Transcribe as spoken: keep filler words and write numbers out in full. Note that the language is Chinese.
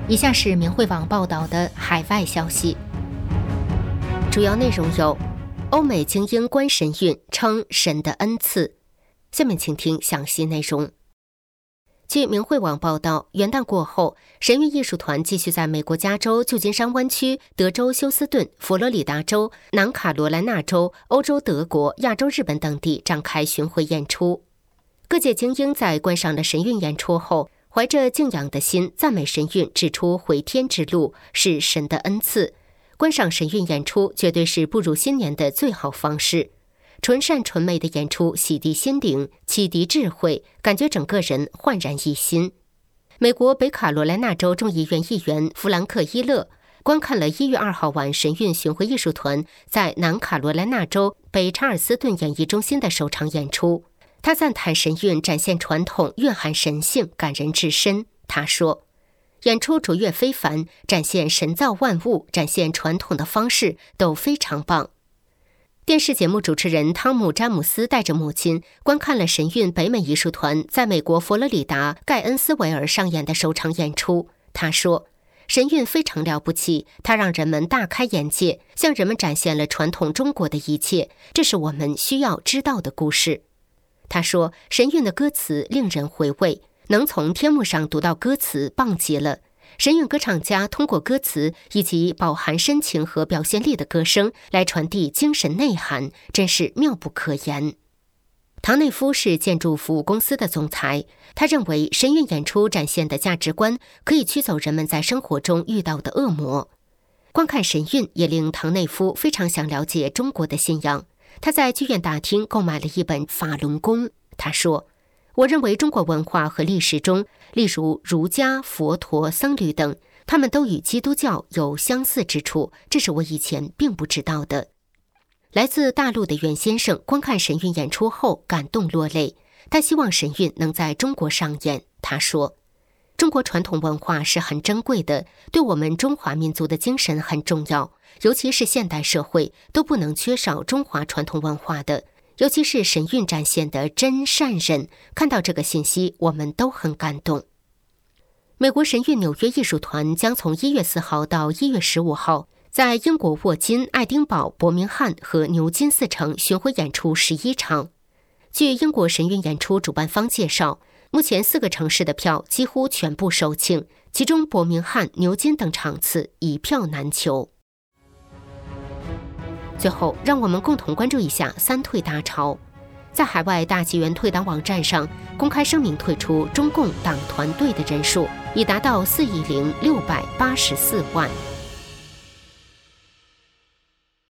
以下是明慧网报道的海外消息，主要内容有：欧美精英观神韵，称神的恩赐。下面请听详细内容。据明慧网报道，元旦过后，神韵艺术团继续在美国加州旧金山湾区、德州休斯顿、佛罗里达州、南卡罗来纳州、欧洲德国、亚洲日本等地展开巡回演出。各界精英在观赏了神韵演出后，怀着敬仰的心赞美神韵，指出回天之路是神的恩赐。观赏神韵演出绝对是步入新年的最好方式。纯善纯美的演出洗涤心灵，启迪智慧，感觉整个人焕然一新。美国北卡罗来纳州众议院议员弗兰克·伊勒观看了一月二号晚神韵巡回艺术团在南卡罗来纳州北查尔斯顿演艺中心的首场演出。他赞叹神韵展现传统，蕴含神性，感人至深。他说，演出卓越非凡，展现神造万物，展现传统的方式都非常棒。电视节目主持人汤姆·詹姆斯带着母亲观看了神韵北美艺术团在美国佛罗里达盖恩斯维尔上演的首场演出。他说，神韵非常了不起，它让人们大开眼界，向人们展现了传统中国的一切，这是我们需要知道的故事。他说，神韵的歌词令人回味，能从天幕上读到歌词，棒极了。神韵歌唱家通过歌词以及饱含深情和表现力的歌声来传递精神内涵，真是妙不可言。唐内夫是建筑服务公司的总裁，他认为神韵演出展现的价值观可以驱走人们在生活中遇到的恶魔。观看神韵也令唐内夫非常想了解中国的信仰。他在剧院大厅购买了一本法轮功。他说，我认为中国文化和历史中，例如儒家、佛陀、僧侣等，他们都与基督教有相似之处，这是我以前并不知道的。来自大陆的袁先生观看神韵演出后感动落泪，他希望神韵能在中国上演。他说，中国传统文化是很珍贵的，对我们中华民族的精神很重要，尤其是现代社会都不能缺少中华传统文化的，尤其是神韵展现的真善忍，看到这个信息我们都很感动。美国神韵纽约艺术团将从一月四号到一月十五号在英国沃金、爱丁堡、伯明翰和牛津四城巡回演出十一场。据英国神韵演出主办方介绍，目前四个城市的票几乎全部售罄，其中伯明翰、牛津等场次一票难求。最后，让我们共同关注一下三退大潮。在海外大纪元退党网站上公开声明，退出中共党团队的人数已达到四亿零六百八十四万。